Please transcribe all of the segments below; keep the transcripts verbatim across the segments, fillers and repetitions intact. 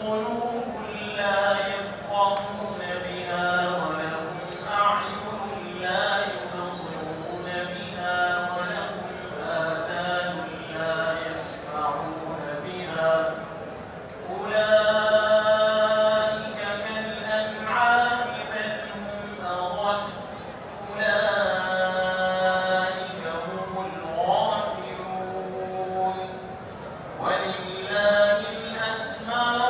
قلوب لا يفقهون بها ولهم أعين لا يبصرون بها ولهم آذان لا يسمعون بها أولئك كالأنعام بل هم أضل أولئك هم الغافلون ولله الأسماء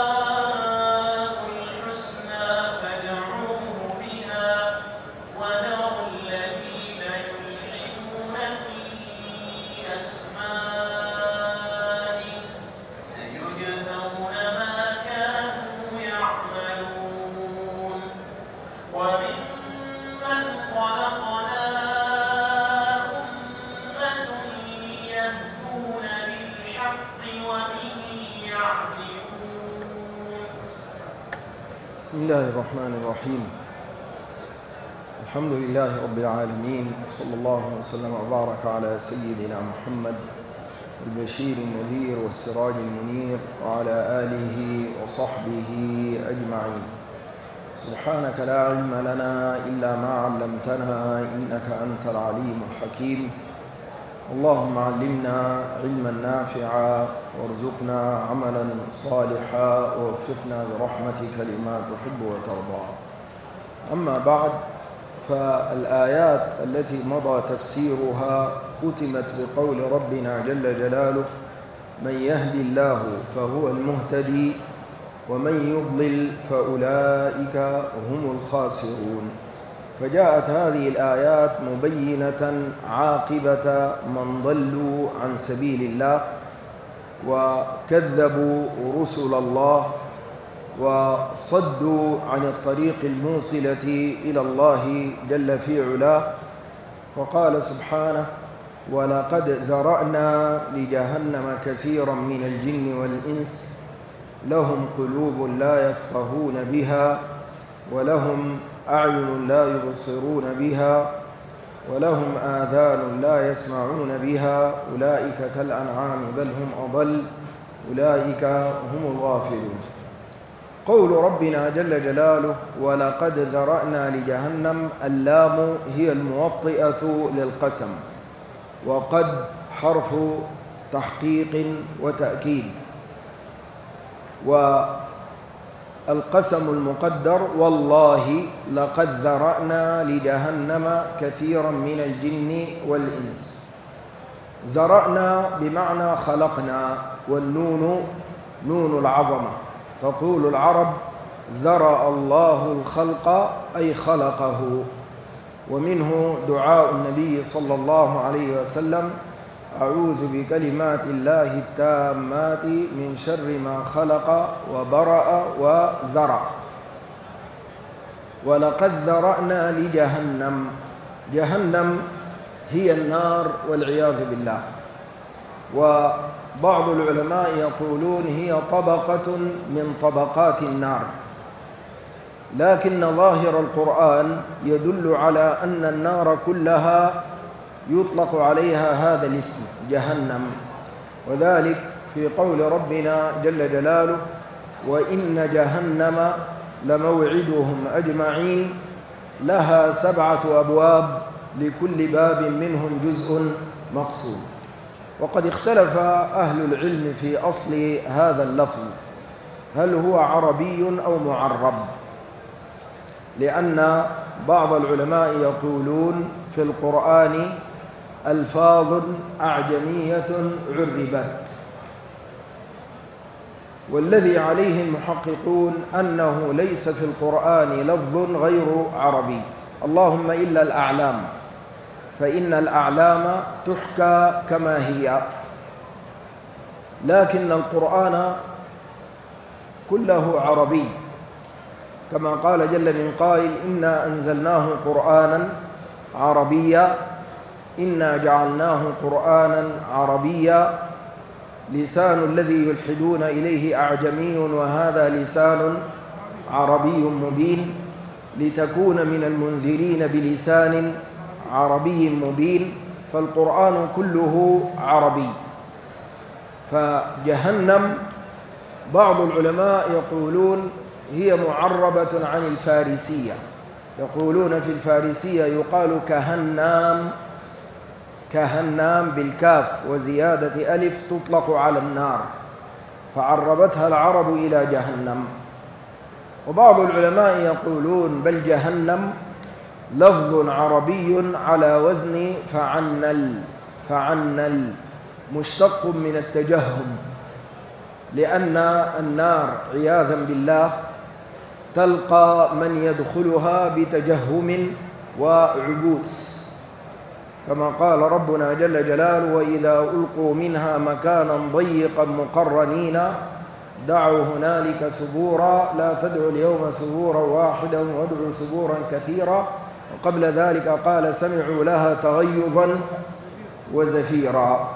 الحسنى فادعوه بها وذروا الذين يلحدون في أسمائه سيجزون ما كانوا يعملون وممن خلقنا أمة يهدون بالحق وبه يعدلون. بسم الله الرحمن الرحيم. الحمد لله رب العالمين، صلى الله وسلم وبارك على سيدنا محمد البشير النذير والسراج المنير وعلى آله وصحبه أجمعين. سبحانك لا علم لنا إلا ما علمتنا إنك أنت العليم الحكيم. اللهم علمنا علما نافعا وارزقنا عملا صالحا ووفقنا برحمتك لما تحب وترضى. أما بعد، فالآيات التي مضى تفسيرها ختمت بقول ربنا جل جلاله: من يهدي الله فهو المهتدي ومن يضلل فأولئك هم الخاسرون. فجاءت هذه الآيات مبينة عاقبة من ضلوا عن سبيل الله وكذبوا رسل الله وصدوا عن الطريق الموصلة إلى الله جل في علاه. فقال سبحانه: ولقد ذرأنا لجهنم كثيرا من الجن والإنس لهم قلوب لا يفقهون بها ولهم أعين لا يبصرون بها ولهم آذان لا يسمعون بها أولئك كالأنعام بل هم أضل أولئك هم الغافلون. قول ربنا جل جلاله: ولقد ذرأنا لجهنم، اللام هي الموطئة للقسم، وقد حرف تحقيق وتأكيد، والقسم المقدر: والله لقد ذرأنا لجهنم كثيرا من الجن والإنس. ذرأنا بمعنى خلقنا، والنون نون العظمة. تقول العرب: ذرأ الله الخلق أي خلقه. ومنه دعاء النبي صلى الله عليه وسلم: أعوذ بكلمات الله التامات من شر ما خلق وبرأ وذرأ. ولقد ذرأنا لجهنم، جهنم هي النار والعياذ بالله. وبعض العلماء يقولون هي طبقة من طبقات النار، لكن ظاهر القرآن يدل على أن النار كلها يطلق عليها هذا الاسم جهنم، وذلك في قول ربنا جل جلاله: وإن جهنم لموعدهم أجمعين لها سبعة أبواب لكل باب منهم جزء مقسوم. وقد اختلف أهل العلم في أصل هذا اللفظ، هل هو عربي أو معرب؟ لأن بعض العلماء يقولون في القرآن ألفاظ أعجمية عربت، والذي عليه المحققون أنه ليس في القرآن لفظ غير عربي، اللهم إلا الأعلام، فإن الأعلام تحكى كما هي، لكن القرآن كله عربي، كما قال جل من قائل: إنا أنزلناه قرآنا عربيا إنا جعلناه قرآنا عربيا لسان الذي يلحدون إليه أعجمي وهذا لسان عربي مبين لتكون من المنذرين بلسان عربي مبين، فالقرآن كله عربي. فجهنم بعض العلماء يقولون هي معربة عن الفارسية، يقولون في الفارسية يقال كهنام، كهنام بالكاف وزيادة ألف تطلق على النار، فعربتها العرب إلى جهنم. وبعض العلماء يقولون بل جهنم لفظ عربي على وزن فعنل، فعنل مشتق من التجهم، لأن النار عياذا بالله تلقى من يدخلها بتجهم وعبوس، كما قال ربنا جل جلاله: وإذا ألقوا منها مكانا ضيقا مقرنين دعوا هنالك ثبورا لا تدعوا اليوم ثبورا واحدا وادعوا ثبورا كثيرا. وقبل ذلك قال: سمعوا لها تغيظا وزفيرا.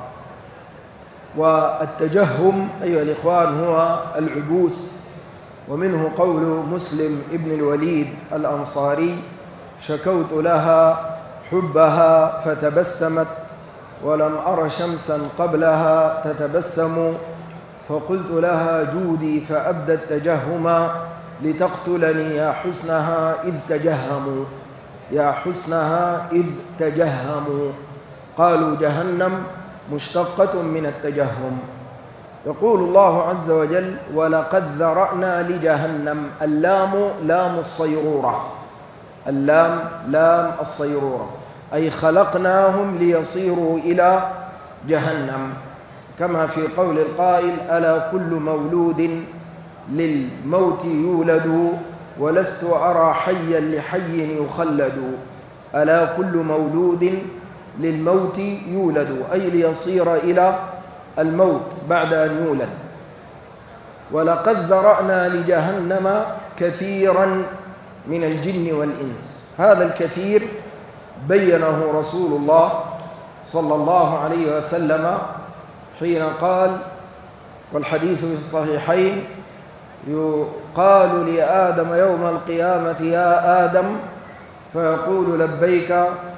والتجهم أيها الإخوان هو العبوس، ومنه قول مسلم ابن الوليد الأنصاري: شكوت لها حبها فتبسمت ولم أر شمسا قبلها تتبسم، فقلت لها جودي فأبدت تجهما لتقتلني يا حسنها إذ تجهموا، يا حسنها إذ تجهموا. قالوا جهنم مشتقة من التجهم. يقول الله عز وجل: ولقد ذرأنا لجهنم. اللام لام الصيرورة، اللام لام الصيرورة، أي خلقناهم ليصيروا إلى جهنم، كما في قول القائل: ألا كل مولود للموت يولد ولست أرى حيا لحي يخلد. ألا كل مولود للموت يولد، أي ليصير إلى الموت بعد أن يولد. ولقد ذرأنا لجهنم كثيرا من الجن والإنس. هذا الكثير بينه رسول الله صلى الله عليه وسلم حين قال، والحديث في الصحيحين: يقال لآدم يوم القيامة يا آدم، فيقول لبيك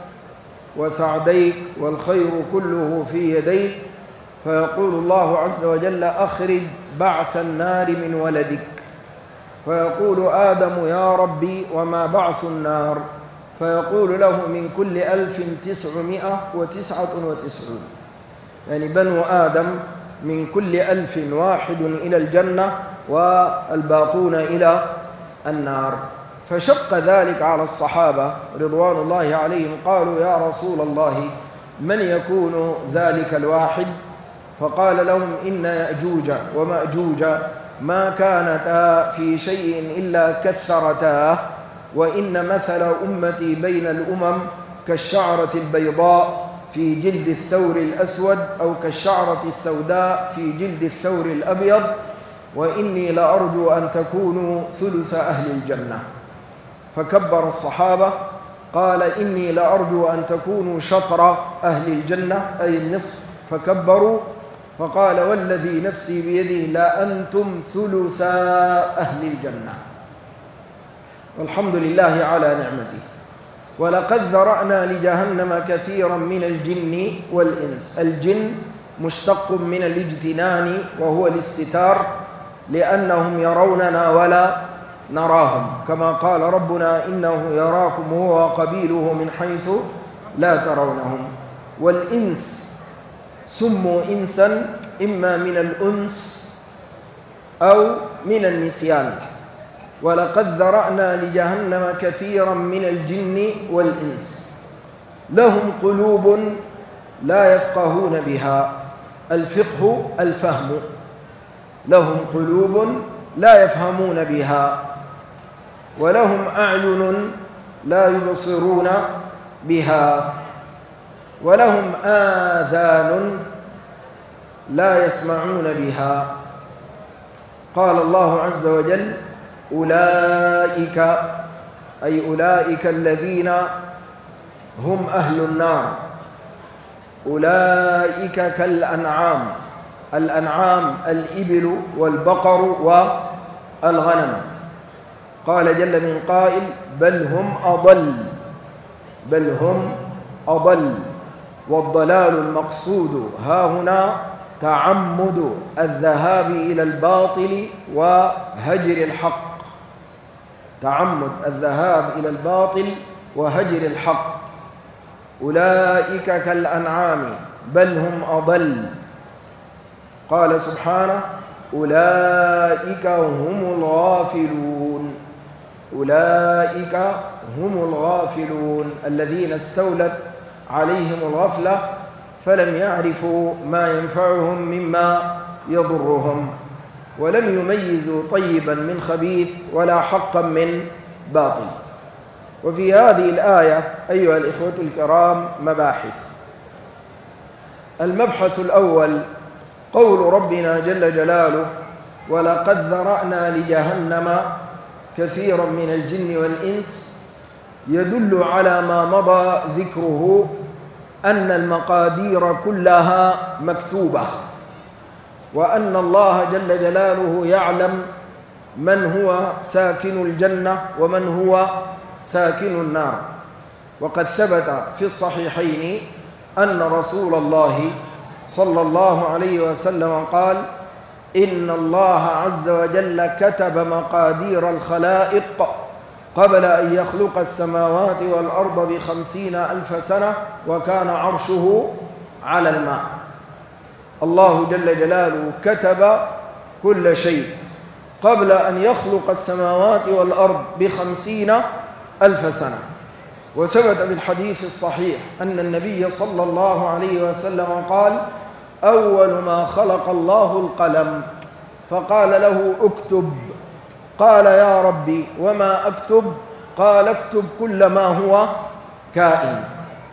وسعديك والخير كله في يديك، فيقول الله عز وجل: أخرج بعث النار من ولدك، فيقول آدم: يا ربي وما بعث النار؟ فيقول له: من كل ألف تسعمائة وتسعة وتسعون، يعني بنو آدم من كل ألف واحد إلى الجنة والباقون إلى النار. فشق ذلك على الصحابة رضوان الله عليهم، قالوا: يا رسول الله من يكون ذلك الواحد؟ فقال لهم: إن يأجوج ومأجوج ما كانتا في شيء إلا كثرتاه، وإن مثل أمتي بين الأمم كالشعرة البيضاء في جلد الثور الأسود، أو كالشعرة السوداء في جلد الثور الأبيض، وإني لأرجو أن تكونوا ثلث أهل الجنة. فكبر الصحابة، قال: إني لأرجو أن تكونوا شطر أهل الجنة، أي النصف، فكبروا. فقال: والذي نفسي بيده لأنتم ثلثا أهل الجنة. والحمد لله على نعمته. ولقد ذرأنا لجهنم كثيرا من الجن والإنس. الجن مشتق من الاجتنان وهو الاستتار، لأنهم يروننا ولا نراهم، كما قال ربنا: إنه يراكم هو وقبيله من حيث لا ترونهم. والإنس سموا إنسا إما من الأنس أو من النسيان. ولقد ذرأنا لجهنم كثيرا من الجن والإنس لهم قلوب لا يفقهون بها. الفقه الفهم. لهم قلوب لا يفهمون بها، ولهم أعين لا يبصرون بها، ولهم آذان لا يسمعون بها. قال الله عز وجل: أولئك، أي أولئك الذين هم أهل النار، أولئك كالأنعام. الأنعام الإبل والبقر والغنم. قال جل من قائل: بل هم أضل، بل هم أضل. والضلال المقصود ها هنا تعمد الذهاب إلى الباطل وهجر الحق، تعمد الذهاب إلى الباطل وهجر الحق. أولئك كالأنعام بل هم أضل. قال سبحانه: أولئك هم الغافلون. أولئك هم الغافلون الذين استولت عليهم الغفلة فلم يعرفوا ما ينفعهم مما يضرهم، ولم يميزوا طيبا من خبيث ولا حقا من باطل. وفي هذه الآية أيها الإخوة الكرام مباحث. المبحث الأول قول ربنا جل جلاله: ولقد ذرأنا لجهنم كثيرا من الجن والإنس، يدل على ما مضى ذكره أن المقادير كلها مكتوبة، وأن الله جل جلاله يعلم من هو ساكن الجنة ومن هو ساكن النار. وقد ثبت في الصحيحين أن رسول الله صلى الله عليه وسلم قال: إن الله عز وجل كتب مقادير الخلائق قبل أن يخلق السماوات والأرض بخمسين ألف سنة، وكان عرشه على الماء. الله جل جلاله كتب كل شيء قبل أن يخلق السماوات والأرض بخمسين ألف سنة. وثبت بالحديث الصحيح أن النبي صلى الله عليه وسلم قال: أول ما خلق الله القلم، فقال له: اكتب. قال: يا ربي وما أكتب؟ قال: اكتب كل ما هو كائن.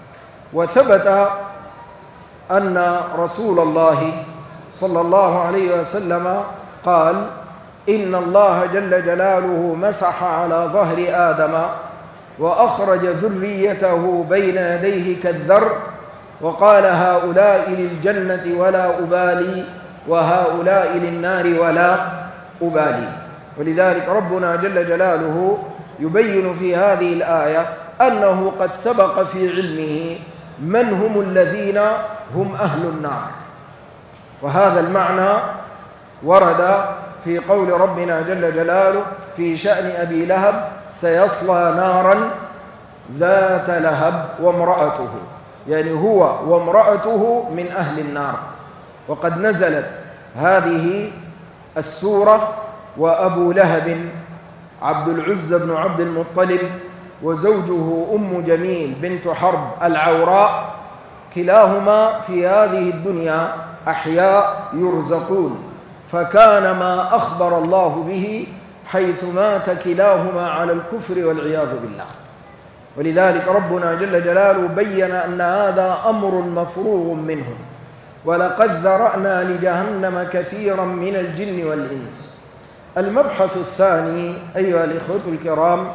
وثبت أن رسول الله صلى الله عليه وسلم قال: إن الله جل جلاله مسح على ظهر آدم وأخرج ذريته بين يديه كالذر، وقال: هؤلاء للجنة ولا أبالي، وهؤلاء للنار ولا أبالي. ولذلك ربنا جل جلاله يبين في هذه الآية أنه قد سبق في علمه من هم الذين هم أهل النار. وهذا المعنى ورد في قول ربنا جل جلاله في شأن أبي لهب: سيصلى نارا ذات لهب وامرأته، يعني هو وامرأته من أهل النار. وقد نزلت هذه السورة وأبو لهب عبد العزى بن عبد المطلب وزوجه أم جميل بنت حرب العوراء، كلاهما في هذه الدنيا أحياء يرزقون، فكان ما أخبر الله به حيث مات كلاهما على الكفر والعياذ بالله. ولذلك ربنا جل جلاله بين أن هذا أمر مفروغ منه: ولقد ذرأنا لجهنم كثيرا من الجن والإنس. المبحث الثاني أيها الإخوة الكرام: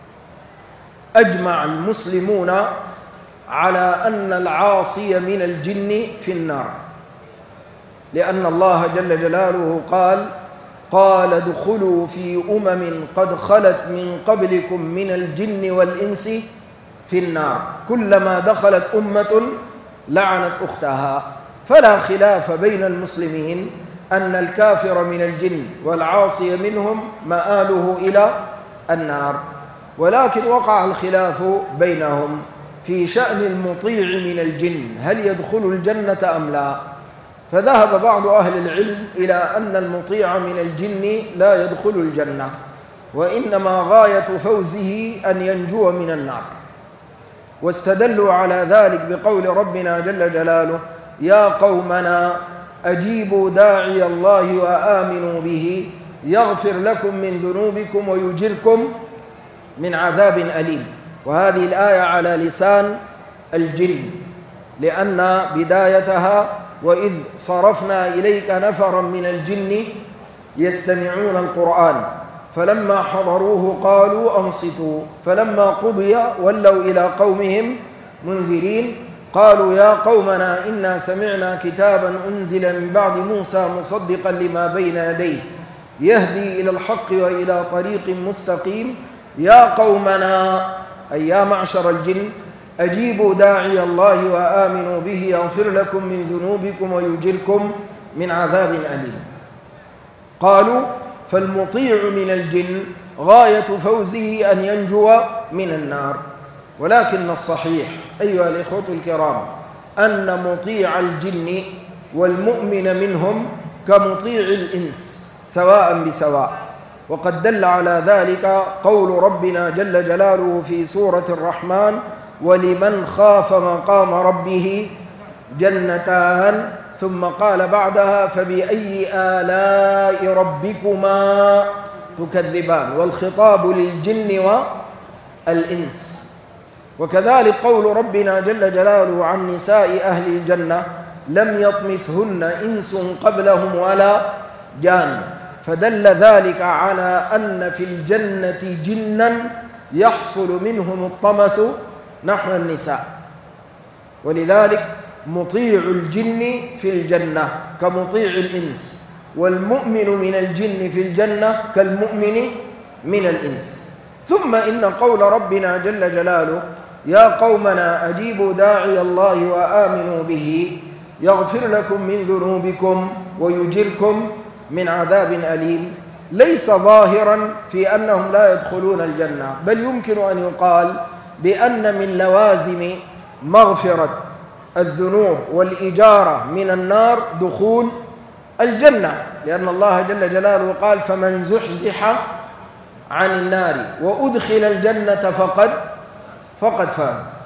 أجمع المسلمون على أن العاصي من الجن في النار، لأن الله جل جلاله قال: قال ادخلوا في أمم قد خلت من قبلكم من الجن والإنس في النار، كلما دخلت أمة لعنت أختها. فلا خلاف بين المسلمين أن الكافر من الجن والعاصي منهم مآله إلى النار، ولكن وقع الخلاف بينهم في شأن المطيع من الجن، هل يدخل الجنة أم لا؟ فذهب بعض أهل العلم إلى أن المطيع من الجن لا يدخل الجنة، وإنما غاية فوزه أن ينجو من النار. واستدلوا على ذلك بقول ربنا جل جلاله: يا قومنا أجيبوا داعي الله وآمنوا به يغفر لكم من ذنوبكم ويجركم من عذاب أليم. وهذه الآية على لسان الجن، لأن بدايتها: وإذ صرفنا إليك نفرا من الجن يستمعون القرآن فلما حضروه قالوا أنصتوا فلما قضي ولوا إلى قومهم منذرين قالوا يا قومنا إنا سمعنا كتابا أنزل من بعد موسى مصدقا لما بين يديه يهدي إلى الحق وإلى طريق مستقيم يا قومنا أي يا معشر الجن أجيبوا داعي الله وآمنوا به يغفر لكم من ذنوبكم ويجركم من عذاب أليم. قالوا فالمطيع من الجن غاية فوزه أن ينجو من النار، ولكن الصحيح أيها الإخوة الكرام أن مطيع الجن والمؤمن منهم كمطيع الإنس سواء بسواء، وقد دل على ذلك قول ربنا جل جلاله في سورة الرحمن: ولمن خاف مقام ربه جنتان، ثم قال بعدها: فبأي آلاء ربكما تكذبان، والخطاب للجن والإنس. وكذلك قول ربنا جل جلاله عن نساء أهل الجنة: لم يطمثهن إنس قبلهم ولا جان، فدل ذلك على أن في الجنة جنا يحصل منهم الطمث نحو النساء. ولذلك مطيع الجن في الجنة كمطيع الإنس، والمؤمن من الجن في الجنة كالمؤمن من الإنس. ثم إن قول ربنا جل جلاله: يا قومنا أجيبوا داعي الله وآمنوا به يغفر لكم من ذنوبكم ويجركم من عذاب أليم، ليس ظاهرا في أنهم لا يدخلون الجنة، بل يمكن أن يقال بأن من لوازم مغفرة الذنوب والإجارة من النار دخول الجنة، لأن الله جل جلاله قال: فمن زحزح عن النار وأدخل الجنة فقد فقد فاز.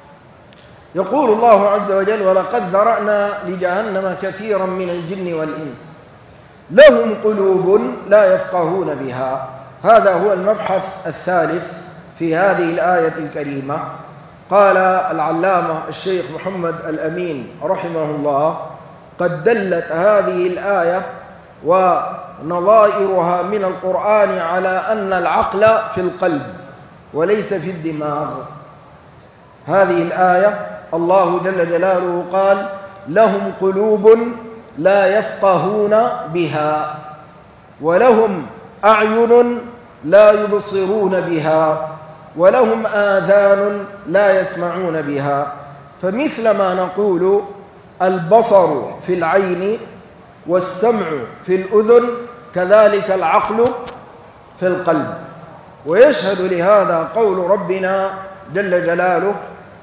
يقول الله عز وجل: ولقد ذرأنا لجهنم كثيرا من الجن والإنس لهم قلوب لا يفقهون بها. هذا هو المبحث الثالث في هذه الآية الكريمة. قال العلامة الشيخ محمد الأمين رحمه الله: قد دلت هذه الآية ونظائرها من القرآن على أن العقل في القلب وليس في الدماغ. هذه الآية الله جل جلاله قال: لهم قلوب لا يفقهون بها، ولهم أعين لا يبصرون بها، ولهم آذان لا يسمعون بها. فمثل ما نقول البصر في العين والسمع في الأذن، كذلك العقل في القلب. ويشهد لهذا قول ربنا جل جلاله: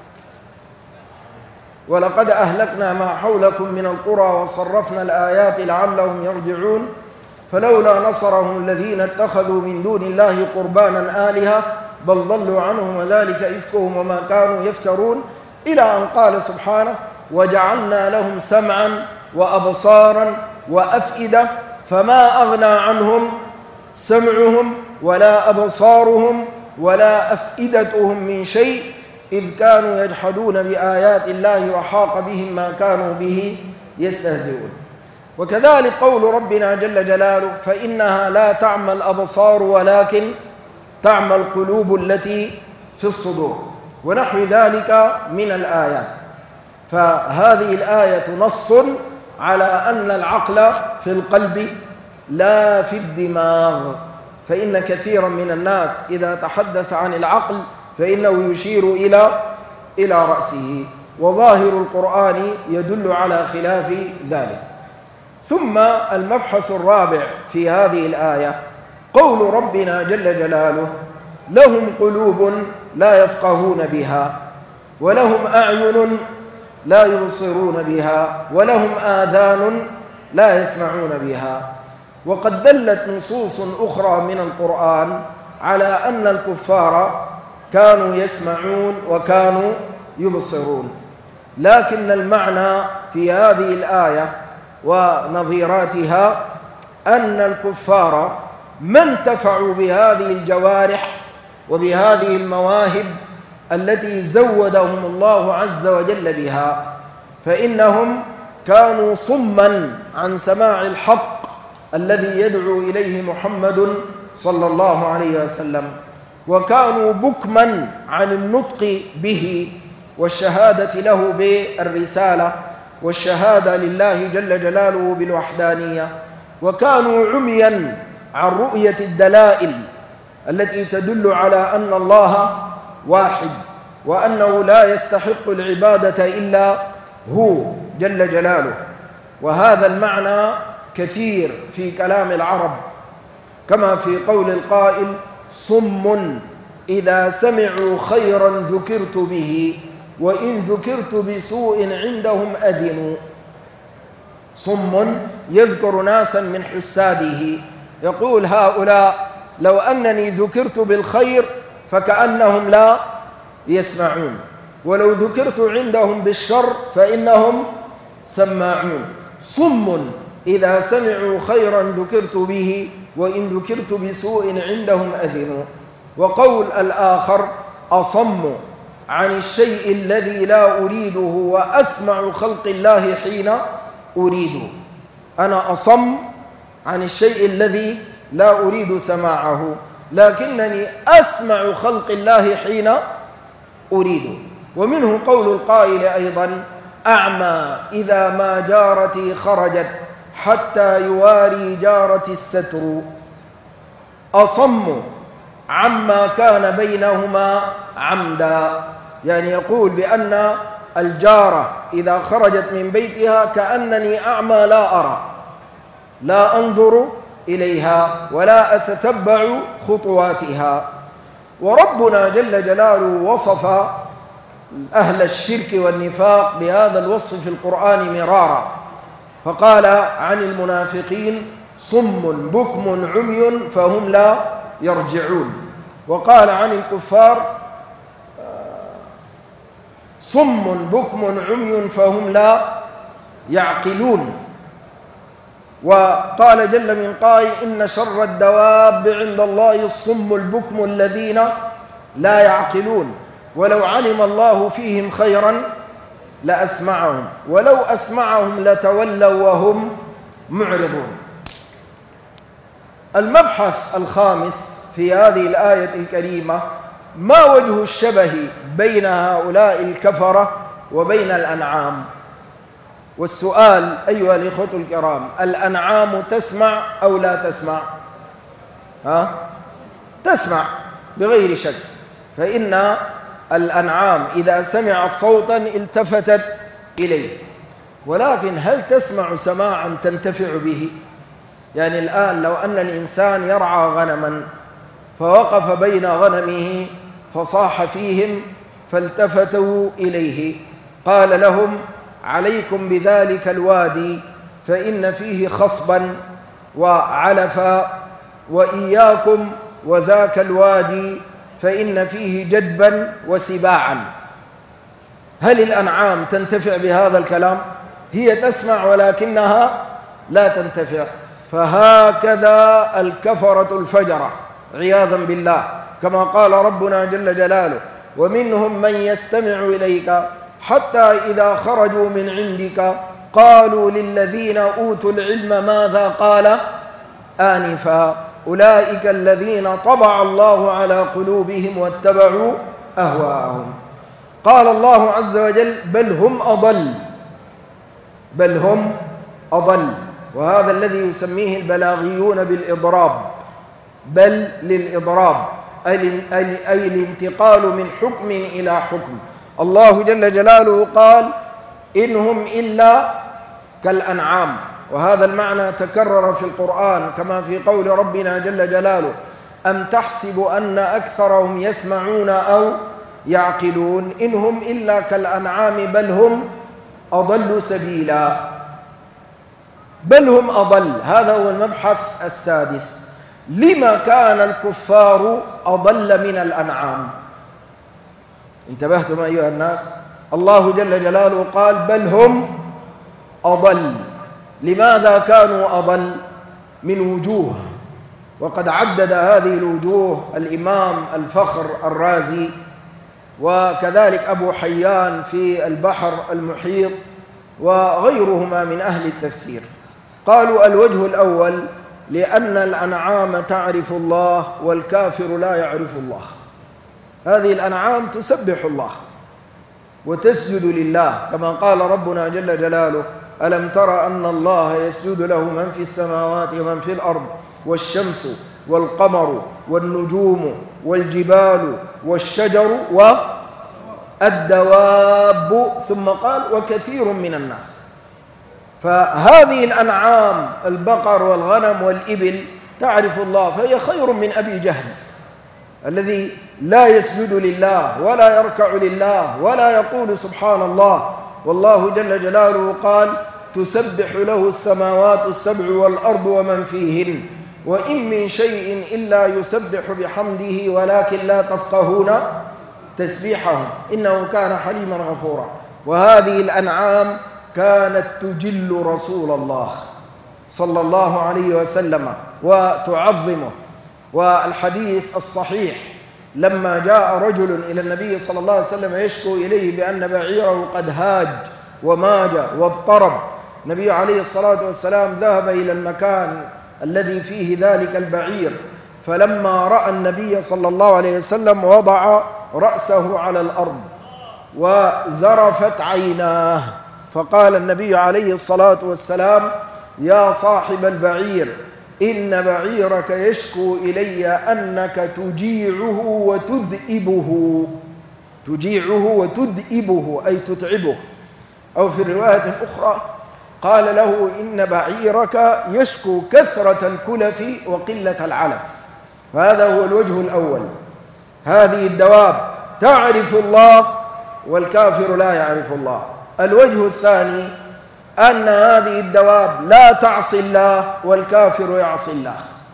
ولقد أهلكنا ما حولكم من القرى وصرفنا الآيات لعلهم يرجعون فلولا نصرهم الذين اتخذوا من دون الله قربانا آلهة بل ضلوا عنهم وذلك إفكهم وما كانوا يفترون، إلى أن قال سبحانه: وجعلنا لهم سمعا وأبصارا وأفئدة فما أغنى عنهم سمعهم ولا أبصارهم ولا أفئدتهم من شيء إذ كانوا يجحدون بآيات الله وحاق بهم ما كانوا به يستهزئون. وكذلك قول ربنا جل جلاله: فإنها لا تعمى الأبصار ولكن تعمى القلوب التي في الصدور، ونحو ذلك من الآيات. فهذه الآية نص على أن العقل في القلب لا في الدماغ، فإن كثيرا من الناس إذا تحدث عن العقل فإنه يشير إلى إلى رأسه، وظاهر القرآن يدل على خلاف ذلك. ثم المبحث الرابع في هذه الآية قول ربنا جل جلاله: لهم قلوب لا يفقهون بها ولهم أعين لا يبصرون بها ولهم آذان لا يسمعون بها. وقد دلت نصوص أخرى من القرآن على أن الكفار كانوا يسمعون وكانوا يبصرون، لكن المعنى في هذه الآية ونظيراتها أن الكفار ما انتفعوا بهذه الجوارح وبهذه المواهب التي زودهم الله عز وجل بها، فإنهم كانوا صماً عن سماع الحق الذي يدعو إليه محمد صلى الله عليه وسلم، وكانوا بكماً عن النطق به والشهادة له بالرسالة والشهادة لله جل جلاله بالوحدانية، وكانوا عمياً عن رؤية الدلائل التي تدل على أن الله واحد وأنه لا يستحق العبادة إلا هو جل جلاله. وهذا المعنى كثير في كلام العرب، كما في قول القائل: صم إذا سمعوا خيرا ذكرت به، وإن ذكرت بسوء عندهم أذنوا. صم يذكر ناسا من حساده، يقول: هؤلاء لو أنني ذكرت بالخير فكأنهم لا يسمعون، ولو ذكرت عندهم بالشر فإنهم سماعون. صم إذا سمعوا خيرا ذكرت به، وإن ذكرت بسوء عندهم أذنوا. وقول الآخر: أصم عن الشيء الذي لا أريده وأسمع خلق الله حين أريده. أنا أصم عن الشيء الذي لا أريد سماعه، لكنني أسمع خلق الله حين أريده. ومنه قول القائل أيضا: أعمى إذا ما جارتي خرجت حتى يواري جارتي الستر. أصم عما كان بينهما عمدا، يعني يقول بأن الجارة إذا خرجت من بيتها كأنني أعمى لا أرى، لا أنظر إليها ولا أتتبع خطواتها. وربنا جل جلاله وصف أهل الشرك والنفاق بهذا الوصف في القرآن مرارا، فقال عن المنافقين: صم بكم عمي فهم لا يرجعون. وقال عن الكفار: صم بكم عمي فهم لا يعقلون. وقال جل من قائل: إن شر الدواب عند الله الصم البكم الذين لا يعقلون، ولو علم الله فيهم خيرا لأسمعهم، ولو أسمعهم لتولوا وهم معرضون. المبحث الخامس في هذه الآية الكريمة: ما وجه الشبه بين هؤلاء الكفرة وبين الأنعام؟ والسؤال أيها الإخوة الكرام: الأنعام تسمع أو لا تسمع؟ ها؟ تسمع بغير شك، فإن الأنعام إذا سمعت صوتا التفتت إليه، ولكن هل تسمع سماعا تنتفع به؟ يعني الآن لو أن الإنسان يرعى غنما فوقف بين غنمه فصاح فيهم فالتفتوا إليه، قال لهم: عليكم بذلك الوادي فإن فيه خصبا وعلفا، وإياكم وذاك الوادي فإن فيه جدبا وسباعا. هل الأنعام تنتفع بهذا الكلام؟ هي تسمع ولكنها لا تنتفع. فهكذا الكفرة الفجرة عياذا بالله، كما قال ربنا جل جلاله: ومنهم من يستمع إليك حتى إذا خرجوا من عندك قالوا للذين أوتوا العلم ماذا قال آنفا أولئك الذين طبع الله على قلوبهم واتبعوا أهواءهم. قال الله عز وجل: بل هم أضل، بل هم أضل. وهذا الذي يسميه البلاغيون بالإضراب، بل للإضراب، أي الانتقال من حكم إلى حكم. الله جل جلاله قال: إنهم إلا كالأنعام، وهذا المعنى تكرر في القرآن كما في قول ربنا جل جلاله: أم تحسب أن أكثرهم يسمعون أو يعقلون إنهم إلا كالأنعام بل هم أضل سبيلا. بل هم أضل، هذا هو المبحث السادس. لما كان الكفار أضل من الأنعام؟ انتبهتم أيها الناس؟ الله جل جلاله قال: بل هم أضل. لماذا كانوا أضل؟ من وجوه، وقد عدد هذه الوجوه الإمام الفخر الرازي، وكذلك أبو حيان في البحر المحيط، وغيرهما من أهل التفسير. قالوا: الوجه الأول: لأن الأنعام تعرف الله والكافر لا يعرف الله. هذه الأنعام تسبح الله وتسجد لله، كما قال ربنا جل جلاله: ألم تر أن الله يسجد له من في السماوات ومن في الأرض والشمس والقمر والنجوم والجبال والشجر والدواب، ثم قال: وكثير من الناس. فهذه الأنعام البقر والغنم والإبل تعرف الله، فهي خير من أبي جهل الذي لا يسجد لله ولا يركع لله ولا يقول سبحان الله. والله جل جلاله قال: تسبح له السماوات السبع والأرض ومن فيهن وإن من شيء إلا يسبح بحمده ولكن لا تفقهون تسبيحهم إنه كان حليما غفورا. وهذه الأنعام كانت تجل رسول الله صلى الله عليه وسلم وتعظمه. والحديث الصحيح لما جاء رجل إلى النبي صلى الله عليه وسلم يشكو إليه بأن بعيره قد هاج وماج واضطرب، النبي عليه الصلاة والسلام ذهب إلى المكان الذي فيه ذلك البعير، فلما رأى النبي صلى الله عليه وسلم وضع رأسه على الأرض وذرفت عيناه، فقال النبي عليه الصلاة والسلام: يا صاحب البعير، إن بعيرك يشكو إلي أنك تجيعه وتدئبه. تجيعه وتدئبه أي تتعبه. أو في الرواية الأخرى قال له: إن بعيرك يشكو كثرة الكلف وقلة العلف. فهذا هو الوجه الأول، هذه الدواب تعرف الله والكافر لا يعرف الله. الوجه الثاني أن هذه الدواب لا تعصي الله والكافر يعصي الله.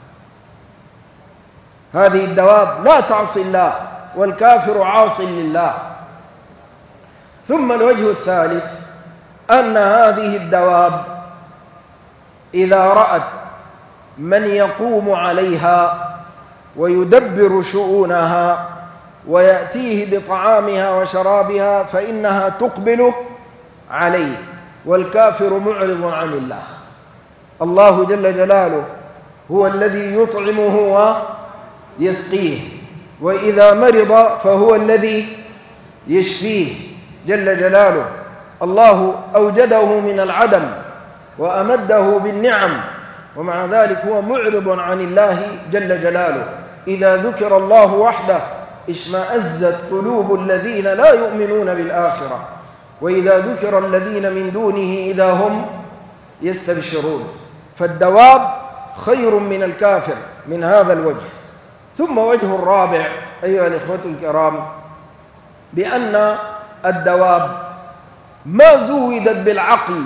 هذه الدواب لا تعصي الله والكافر عاص لله. ثم الوجه الثالث أن هذه الدواب إذا رأت من يقوم عليها ويدبر شؤونها ويأتيه بطعامها وشرابها فإنها تقبل عليه، والكافر معرض عن الله. الله جل جلاله هو الذي يطعمه ويسقيه، وإذا مرض فهو الذي يشفيه جل جلاله. الله أوجده من العدم وأمده بالنعم، ومع ذلك هو معرض عن الله جل جلاله. إذا ذكر الله وحده اشمأزت قلوب الذين لا يؤمنون بالآخرة، وإذا ذكر الذين من دونه إذا هم يستبشرون. فالدواب خير من الكافر من هذا الوجه. ثم وجه الرابع أيها الإخوة الكرام، بأن الدواب ما زودت بالعقل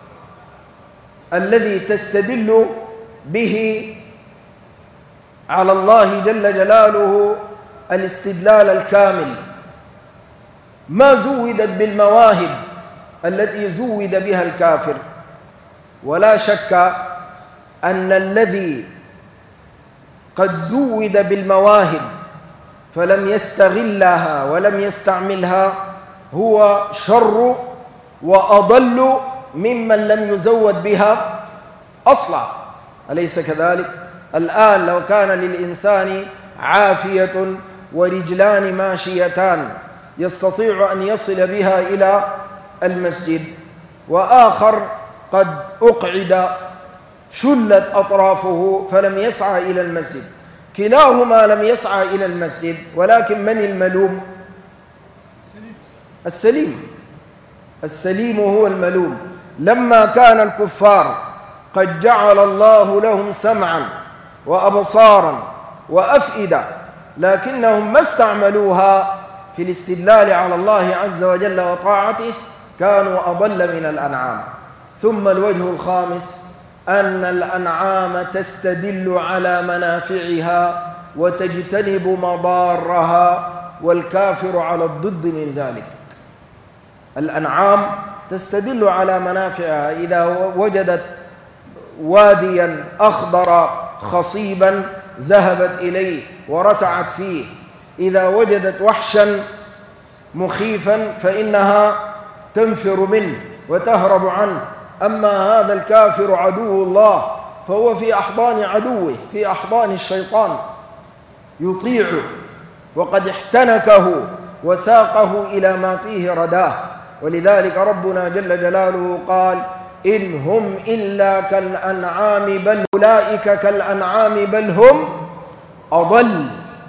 الذي تستدل به على الله جل جلاله الاستدلال الكامل، ما زودت بالمواهب التي زود بها الكافر. ولا شك أن الذي قد زود بالمواهب فلم يستغلها ولم يستعملها هو شر وأضل ممن لم يزود بها أصلا، أليس كذلك؟ الآن لو كان للإنسان عافية ورجلان ماشيتان يستطيع أن يصل بها إلى المسجد، وآخر قد أقعد شلت أطرافه فلم يسعى إلى المسجد، كلاهما لم يسعى إلى المسجد، ولكن من الملوم؟ السليم. السليم هو الملوم. لما كان الكفار قد جعل الله لهم سمعا وأبصارا وأفئدة لكنهم ما استعملوها في الاستدلال على الله عز وجل وطاعته، كانوا أضل من الأنعام. ثم الوجه الخامس أن الأنعام تستدل على منافعها وتجتنب مضارها، والكافر على الضد من ذلك. الأنعام تستدل على منافعها، إذا وجدت واديا أخضر خصيبا ذهبت إليه ورتعت فيه، إذا وجدت وحشا مخيفا فإنها تنفر منه وتهرب عنه. أما هذا الكافر عدو الله فهو في أحضان عدوه، في أحضان الشيطان، يطيعه وقد احتنكه وساقه إلى ما فيه رداه. ولذلك ربنا جل جلاله قال: إن هم إلا كالأنعام بل أولئك كالأنعام بل هم أضل.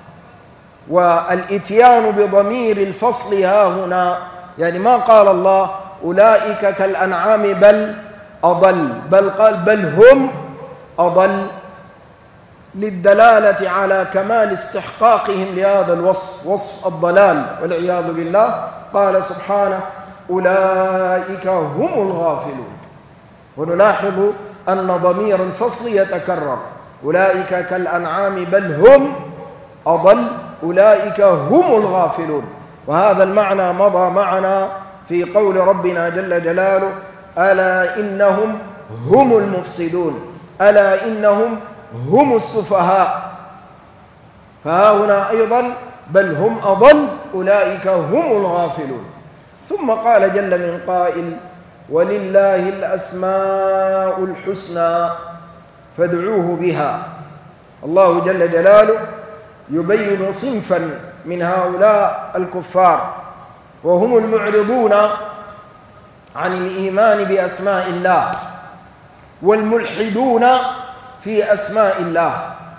والإتيان بضمير الفصل ها هنا، يعني ما قال الله أولئك كالأنعام بل أضل، بل قال بل هم أضل، للدلالة على كمال استحقاقهم لهذا الوصف، وصف الضلال والعياذ بالله. قال سبحانه أولئك هم الغافلون. ونلاحظ أن ضمير الفصل يتكرر، أولئك كالأنعام بل هم أضل، أولئك هم الغافلون. وهذا المعنى مضى معنا في قول ربنا جل جلاله ألا إنهم هم المفسدون، ألا إنهم هم السفهاء. فها هنا أيضا بل هم أضل أولئك هم الغافلون. ثم قال جل من قائل ولله الأسماء الحسنى فادعوه بها. الله جل جلاله يبين صنفا من هؤلاء الكفار وهم المعرضون عن الإيمان بأسماء الله والملحدون في أسماء الله.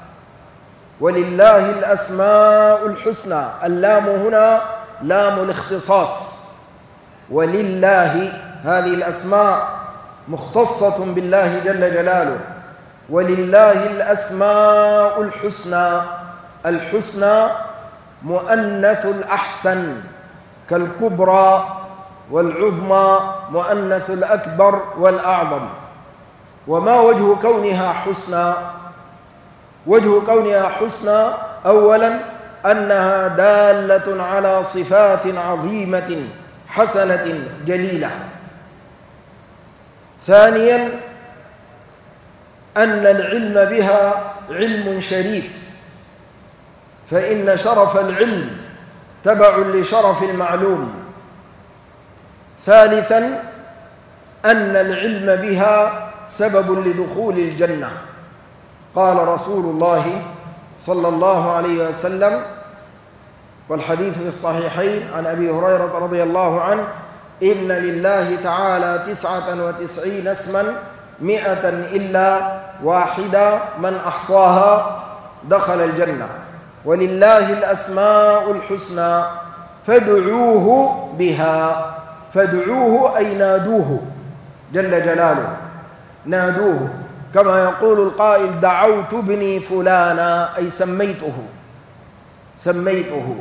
ولله الأسماء الحسنى، اللام هنا لام الاختصاص، ولله هذه الأسماء مختصة بالله جل جلاله. ولله الأسماء الحسنى، الحسنى مؤنث الأحسن كالكبرى والعظمى مؤنث الأكبر والأعظم. وما وجه كونها حسنى؟ وجه كونها حسنى أولا أنها دالة على صفات عظيمة حسنة جليلة. ثانيا أن العلم بها علم شريف، فإن شرف العلم تبع لشرف المعلوم. ثالثا أن العلم بها سبب لدخول الجنة. قال رسول الله صلى الله عليه وسلم والحديث في الصحيحين عن أبي هريرة رضي الله عنه إن لله تعالى تسعة وتسعين اسما مئة إلا واحدة من أحصاها دخل الجنة. ولله الأسماء الحسنى فادعوه بها. فادعوه أي نادوه جل جلاله، نادوه كما يقول القائل دعوت ابني فلانا أي سميته سميته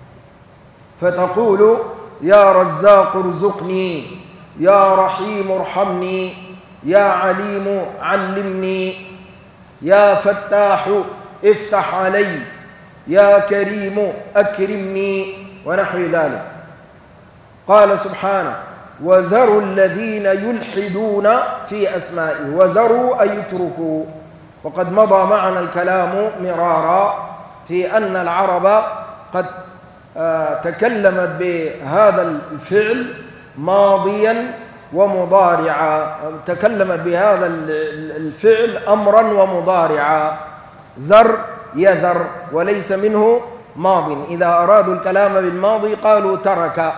فتقول يا رزاق ارزقني، يا رحيم ارحمني، يا عليم علمني، يا فتاح افتح علي، يا كريم أكرمني، ونحو ذلك. قال سبحانه وذروا الذين يلحدون في أسمائه. وذروا أي اتركوا. وقد مضى معنا الكلام مرارا في أن العرب قد تكلمت بهذا الفعل ماضيا ومضارعا، تكلمت بهذا الفعل أمرا ومضارعا. ذر يذر وليس منه ماض، إذا أرادوا الكلام بالماضي قالوا ترك.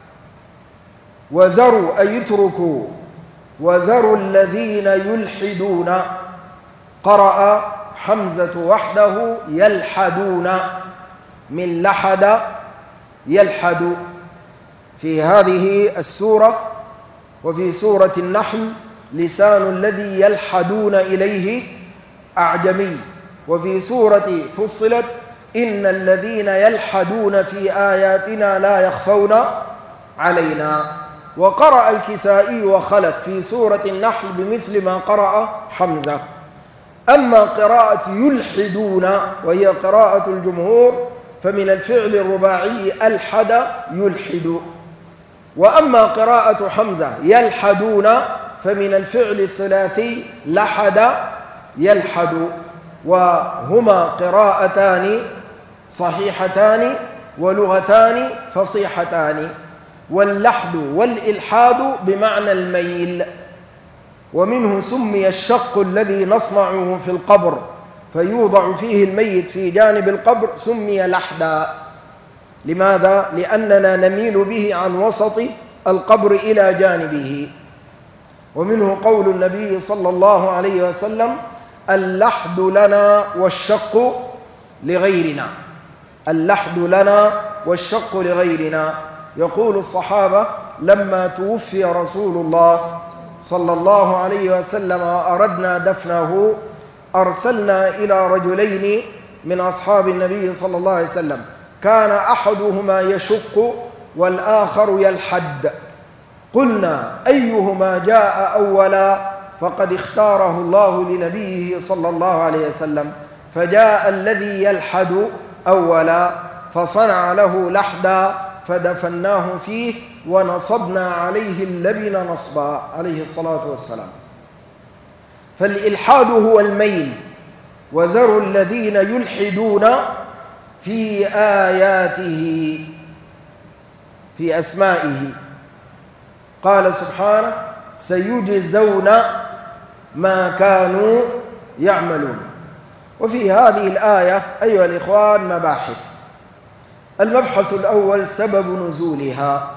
وذروا أي اتركوا. وذروا الذين يلحدون، قرأ حمزة وحده يلحدون من لحد يلحد في هذه السورة. وفي سورة النحل لسان الذي يلحدون إليه أعجمي. وفي سورة فصلت إن الذين يلحدون في آياتنا لا يخفون علينا. وقرأ الكسائي وخلف في سورة النحل بمثل ما قرأ حمزة. أما قراءة يلحدون وهي قراءة الجمهور فمن الفعل الرباعي ألحد يلحد. وأما قراءة حمزة يلحدون فمن الفعل الثلاثي لحد يلحد. وهما قراءتان صحيحتان ولغتان فصيحتان. واللحد والإلحاد بمعنى الميل. ومنه سمي الشق الذي نصنعه في القبر فيوضع فيه الميت في جانب القبر سمي لحدا. لماذا؟ لأننا نميل به عن وسط القبر إلى جانبه. ومنه قول النبي صلى الله عليه وسلم اللحد لنا والشق لغيرنا. اللحد لنا والشق لغيرنا. يقول الصحابة لما توفي رسول الله صلى الله عليه وسلم وأردنا دفنه أرسلنا إلى رجلين من أصحاب النبي صلى الله عليه وسلم، كان أحدهما يشق والآخر يلحد، قلنا أيهما جاء أولا؟ فقد اختاره الله لنبيه صلى الله عليه وسلم، فجاء الذي يلحد أولا فصنع له لحدا فدفناه فيه ونصبنا عليه اللبن نصبا عليه الصلاة والسلام. فالإلحاد هو الميل، وذروا الذين يلحدون في آياته في أسمائه. قال سبحانه سيجزون ما كانوا يعملون. وفي هذه الآية أيها الإخوان مباحث. المبحث الأول سبب نزولها.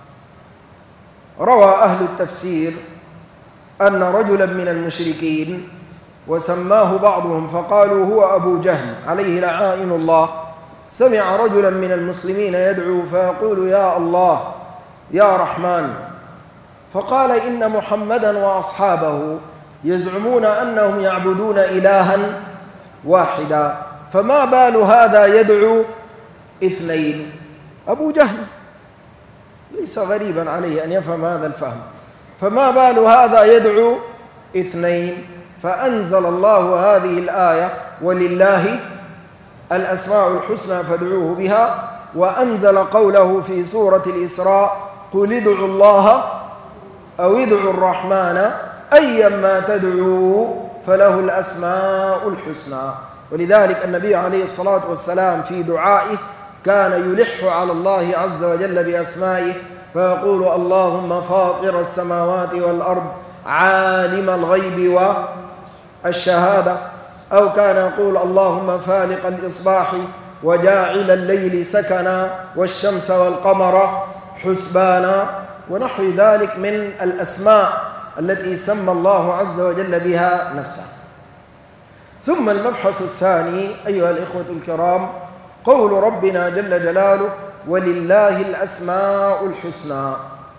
روى أهل التفسير أن رجلا من المشركين وسماه بعضهم فقالوا هو أبو جهل عليه لعائن الله، سمع رجلا من المسلمين يدعو فيقول يا الله يا رحمن، فقال إن محمدا وأصحابه يزعمون أنهم يعبدون إلها واحدا، فما بال هذا يدعو اثنين؟ أبو جهل ليس غريبا عليه أن يفهم هذا الفهم، فما بال هذا يدعو اثنين؟ فأنزل الله هذه الآية ولله الأسماء الحسنى فادعوه بها، وأنزل قوله في سورة الإسراء قل ادعوا الله أو ادعوا الرحمن أيما تدعوا فله الأسماء الحسنى. ولذلك النبي عليه الصلاة والسلام في دعائه كان يلح على الله عز وجل بأسمائه فيقول اللهم فاطر السماوات والأرض عالم الغيب والشهادة، أو كان يقول اللهم فالق الإصباح وجاعل الليل سكنا والشمس والقمر حسبانا، ونحو ذلك من الأسماء التي سمى الله عز وجل بها نفسه. ثم المبحث الثاني أيها الإخوة الكرام قول ربنا جل جلاله ولله الأسماء الحسنى.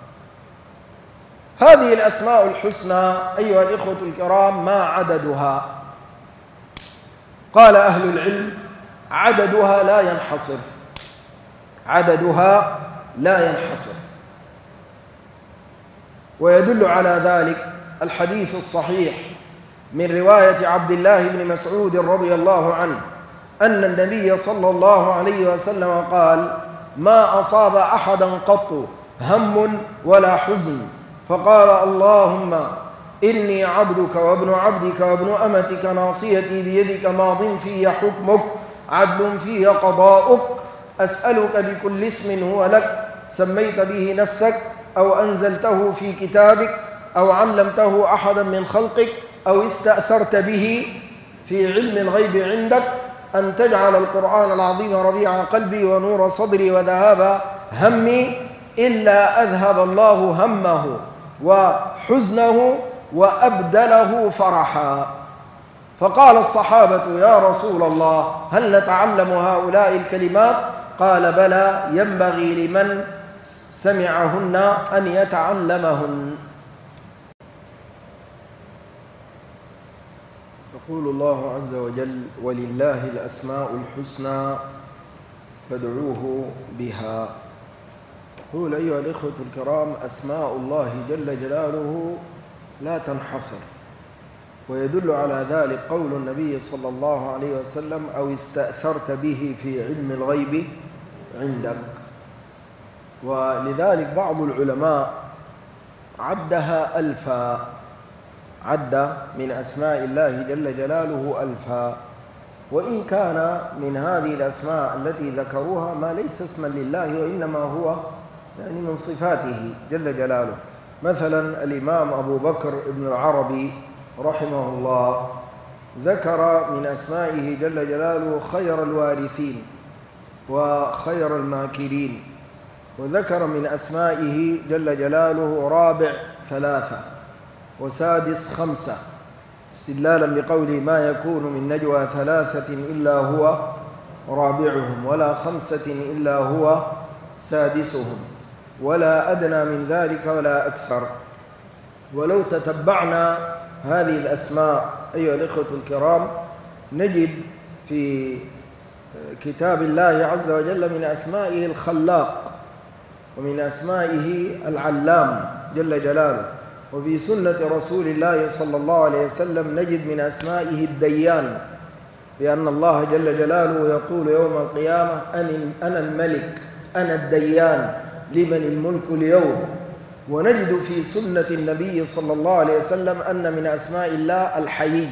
هذه الأسماء الحسنى أيها الإخوة الكرام ما عددها؟ قال أهل العلم عددها لا ينحصر، عددها لا ينحصر. ويدل على ذلك الحديث الصحيح من رواية عبد الله بن مسعود رضي الله عنه أن النبي صلى الله عليه وسلم قال ما أصاب أحدا قط هم ولا حزن فقال اللهم إني عبدك وابن عبدك وابن أمتك ناصيتي بيدك ماض في حكمك عدل في قضاؤك أسألك بكل اسم هو لك سميت به نفسك أو أنزلته في كتابك أو علمته أحدا من خلقك أو استأثرت به في علم الغيب عندك أن تجعل القرآن العظيم ربيع قلبي ونور صدري وذهاب همي إلا أذهب الله همه وحزنه وأبدله فرحا. فقال الصحابة يا رسول الله هل نتعلم هؤلاء الكلمات؟ قال بلى ينبغي لمن سمعهن أن يتعلمهن. يقول الله عز وجل ولله الأسماء الحسنى فادعوه بها. يقول أيها الإخوة الكرام أسماء الله جل جلاله لا تنحصر، ويدل على ذلك قول النبي صلى الله عليه وسلم أو استأثرت به في علم الغيب عندك. ولذلك بعض العلماء عدها ألفا، عد من أسماء الله جل جلاله ألفا، وإن كان من هذه الأسماء التي ذكروها ما ليس اسما لله وإنما هو يعني من صفاته جل جلاله. مثلا الإمام أبو بكر ابن العربي رحمه الله ذكر من أسمائه جل جلاله خير الوارثين وخير الماكرين، وذكر من أسمائه جل جلاله رابع ثلاثة وسادس خمسة استدلالا بقوله ما يكون من نجوى ثلاثة إلا هو رابعهم ولا خمسة إلا هو سادسهم ولا أدنى من ذلك ولا أكثر. ولو تتبعنا هذه الأسماء أيها الإخوة الكرام نجد في كتاب الله عز وجل من أسمائه الخلاق، ومن أسمائه العلام جل جلاله، وفي سنة رسول الله صلى الله عليه وسلم نجد من أسمائه الديان، بأن الله جل جلاله يقول يوم القيامة أنا الملك أنا الديان لمن الملك اليوم. ونجد في سنة النبي صلى الله عليه وسلم أن من أسماء الله الحيي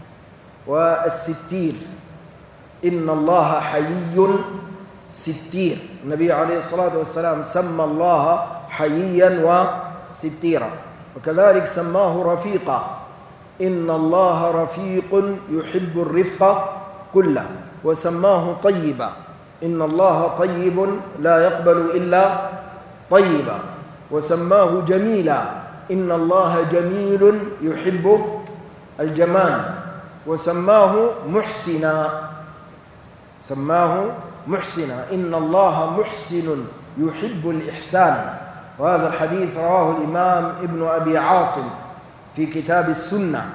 والستير، إن الله حيي ستير. النبي عليه الصلاة والسلام سمى الله حييا وستيرا، وكذلك سماه رفيقا، إن الله رفيق يحب الرفق كله، وسماه طيبا، إن الله طيب لا يقبل إلا طيبا، وسماه جميلا، إن الله جميل يحب الجمال، وسماه محسنا، سماه محسنا، إن الله محسن يحب الإحسان. وهذا الحديث رواه الإمام ابن أبي عاصم في كتاب السنة.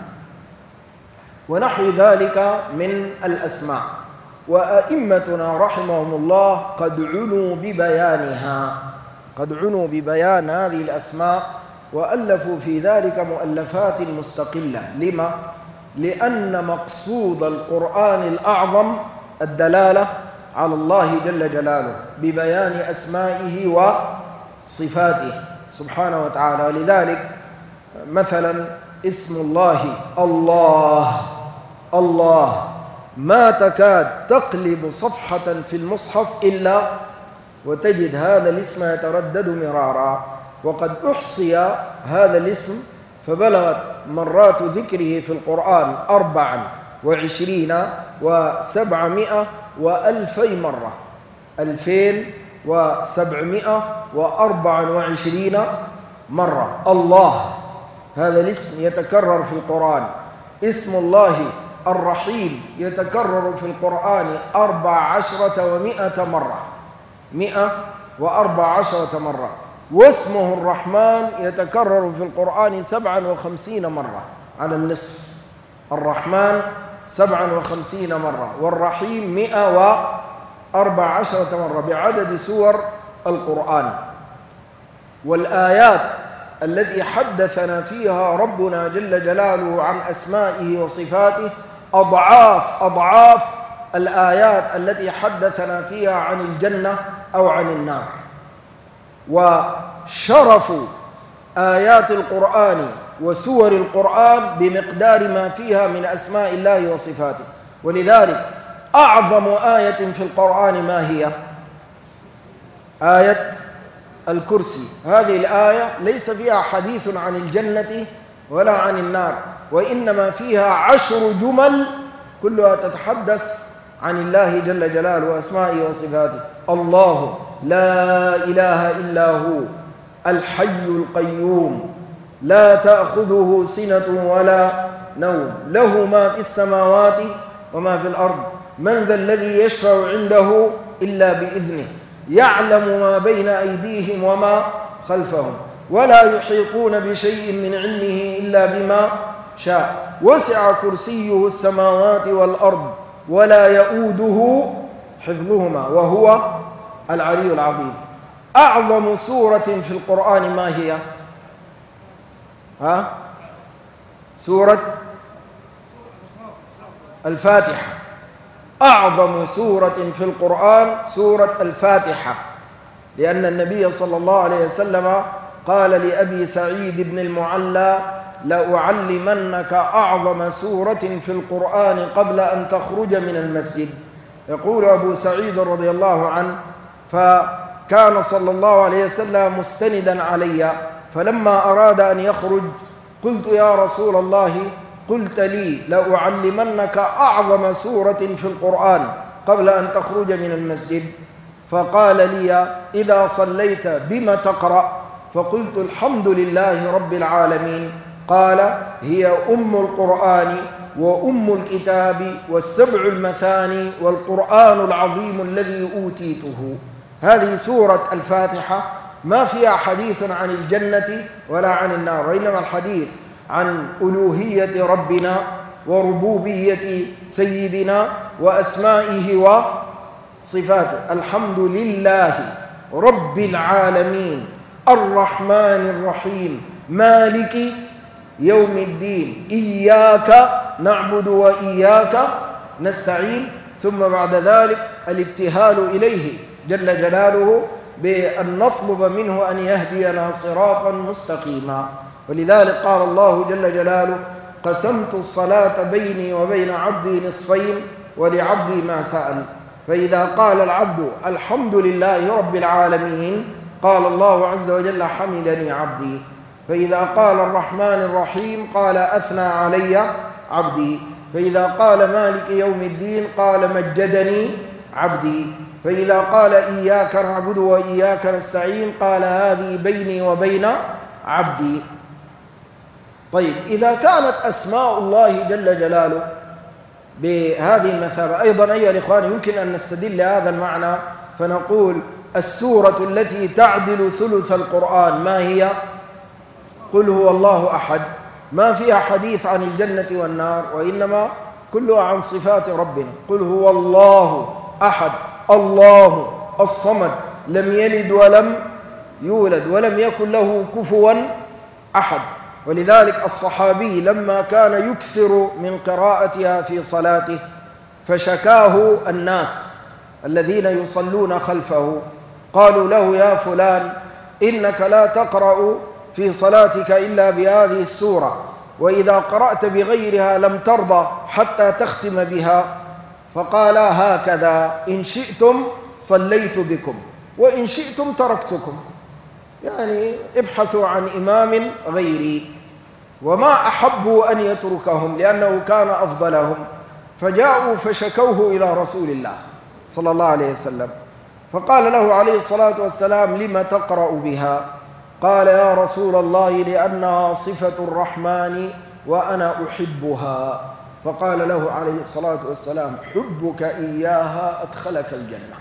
ونحو ذلك من الأسماء، وأئمتنا رحمهم الله قد عنوا ببيانها، قد عنوا ببيان هذه الأسماء، وألفوا في ذلك مؤلفات مستقلة. لما؟ لأن مقصود القرآن الأعظم الدلالة على الله جل جلاله ببيان أسمائه وصفاته سبحانه وتعالى. ولذلك مثلا اسم الله الله الله ما تكاد تقلب صفحة في المصحف إلا وتجد هذا الاسم يتردد مرارا، وقد أحصي هذا الاسم فبلغت مرات ذكره في القرآن أربعا وعشرين وسبعمائة وألفي مرة، ألفين وسبعمائة وأربعا وعشرين مرة. الله هذا الاسم يتكرر في القرآن. اسم الله الرحيم يتكرر في القرآن أربع عشرة ومائة مرة، مئة وأربع عشرة مرة. واسمه الرحمن يتكرر في القرآن سبعا وخمسين مرة على النصف، الرحمن سبعا وخمسين مرة، والرحيم مئة وأربع عشرة مرة بعدد سور القرآن. والآيات التي حدثنا فيها ربنا جل جلاله عن أسمائه وصفاته أضعاف أضعاف الآيات التي حدثنا فيها عن الجنة أو عن النار. وشرف آيات القرآن وسور القرآن بمقدار ما فيها من أسماء الله وصفاته. ولذلك أعظم آية في القرآن ما هي؟ آية الكرسي. هذه الآية ليس فيها حديث عن الجنة ولا عن النار، وإنما فيها عشر جمل كلها تتحدث عن الله جل جلاله وأسمائه وصفاته. الله لا إله إلا هو الحي القيوم لا تأخذه سنة ولا نوم له ما في السماوات وما في الأرض من ذا الذي يشفع عنده إلا بإذنه يعلم ما بين أيديهم وما خلفهم ولا يحيطون بشيء من علمه إلا بما شاء وسع كرسيه السماوات والأرض ولا يؤوده حفظهما وهو العلي العظيم. أعظم سورة في القرآن ما هي؟ ها؟ سورة الفاتحة. أعظم سورة في القرآن سورة الفاتحة، لأن النبي صلى الله عليه وسلم قال لأبي سعيد بن المعلى لأعلمنك أعظم سورة في القرآن قبل أن تخرج من المسجد. يقول أبو سعيد رضي الله عنه فكان صلى الله عليه وسلم مستندا علي، فلما أراد أن يخرج قلت يا رسول الله قلت لي لأعلمنك أعظم سورة في القرآن قبل أن تخرج من المسجد، فقال لي إذا صليت بما تقرأ؟ فقلت الحمد لله رب العالمين. قال هي أم القرآن وأم الكتاب والسبع المثاني والقرآن العظيم الذي أوتيته. هذه سورة الفاتحة ما فيها حديث عن الجنة ولا عن النار، وإنما الحديث عن ألوهية ربنا وربوبية سيدنا وأسمائه وصفاته. الحمد لله رب العالمين الرحمن الرحيم مالك يوم الدين إياك نعبد وإياك نستعين. ثم بعد ذلك الابتهال إليه جل جلاله بأن نطلب منه أن يهدينا صراطا مستقيما. ولذلك قال الله جل جلاله: قسمت الصلاة بيني وبين عبدي نصفين ولعبدي ما سأل. فإذا قال العبد الحمد لله رب العالمين قال الله عز وجل: حمدني عبدي. فإذا قال الرحمن الرحيم قال: أثنى علي عبدي. فإذا قال مالك يوم الدين قال: مجدني عبدي. فإذا قال إياك نعبد وإياك نستعين قال: هذه بيني وبين عبدي. طيب، إذا كانت أسماء الله جل جلاله بهذه المثابة، أيضا أيها الإخوان يمكن أن نستدل لهذا المعنى فنقول: السورة التي تعدل ثلث القرآن ما هي؟ قل هو الله أحد. ما فيها حديث عن الجنة والنار، وإنما كلها عن صفات ربنا. قل هو الله أحد الله الصمد لم يلد ولم يولد ولم يكن له كفوا أحد. ولذلك الصحابي لما كان يكثر من قراءتها في صلاته فشكاه الناس الذين يصلون خلفه، قالوا له: يا فلان إنك لا تقرأ في صلاتك إلا بهذه السورة، وإذا قرأت بغيرها لم ترضى حتى تختم بها. فقال: هكذا إن شئتم صليت بكم وإن شئتم تركتكم، يعني ابحثوا عن إمام غيري. وما أحبوا أن يتركهم لأنه كان أفضلهم، فجاءوا فشكوه إلى رسول الله صلى الله عليه وسلم، فقال له عليه الصلاة والسلام: لم تقرأ بها؟ قال: يا رسول الله لأنها صفة الرحمن وأنا أحبها. فقال له عليه الصلاة والسلام: حبك إياها أدخلك الجنة.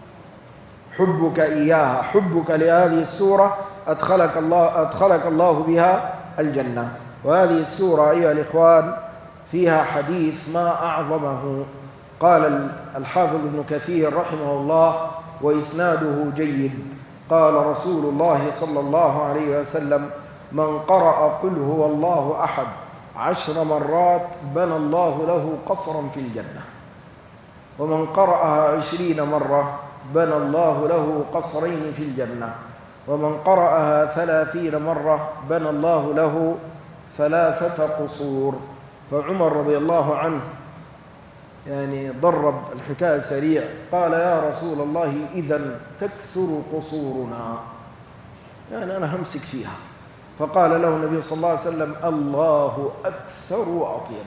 حبك إياها، حبك لهذه السورة أدخلك الله, أدخلك الله بها الجنة. وهذه السورة أيها الإخوان فيها حديث ما أعظمه. قال الحافظ ابن كثير رحمه الله وإسناده جيد: قال رسول الله صلى الله عليه وسلم: من قرأ قل هو الله أحد عشر مرات بنى الله له قصرا في الجنة، ومن قرأها عشرين مرة بنى الله له قصرين في الجنة، ومن قرأها ثلاثين مرة بنى الله له ثلاثة قصور. فعمر رضي الله عنه يعني ضرب الحكاية سريع، قال: يا رسول الله إذن تكثر قصورنا، يعني أنا همسك فيها. فقال له النبي صلى الله عليه وسلم: الله أكثر وأطيب.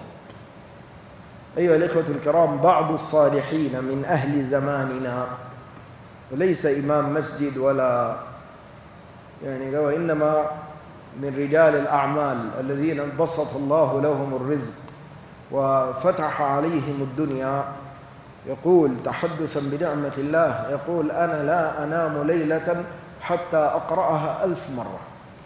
أيها الإخوة الكرام، بعض الصالحين من أهل زماننا، وليس إمام مسجد ولا يعني وإنما من رجال الأعمال الذين بسط الله لهم الرزق وفتح عليهم الدنيا، يقول تحدثا بنعمة الله، يقول: أنا لا أنام ليلة حتى أقرأها ألف مرة.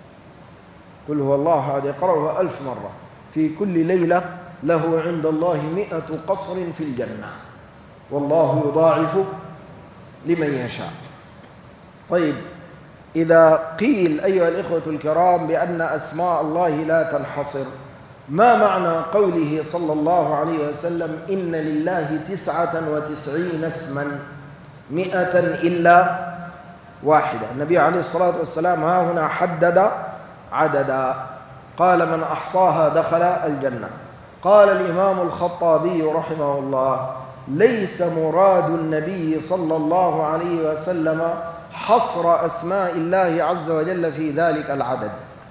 قل هو الله هذا يقرأها ألف مرة، في كل ليلة له عند الله مئة قصر في الجنة، والله يضاعف لمن يشاء. طيب، إذا قيل أيها الإخوة الكرام بأن أسماء الله لا تنحصر، ما معنى قوله صلى الله عليه وسلم: إن لله تسعة وتسعين اسما مئة إلا واحدة؟ النبي عليه الصلاة والسلام ها هنا حدد عددا، قال: من أحصاها دخل الجنة. قال الإمام الخطابي رحمه الله: ليس مراد النبي صلى الله عليه وسلم حصر أسماء الله عز وجل في ذلك العدد،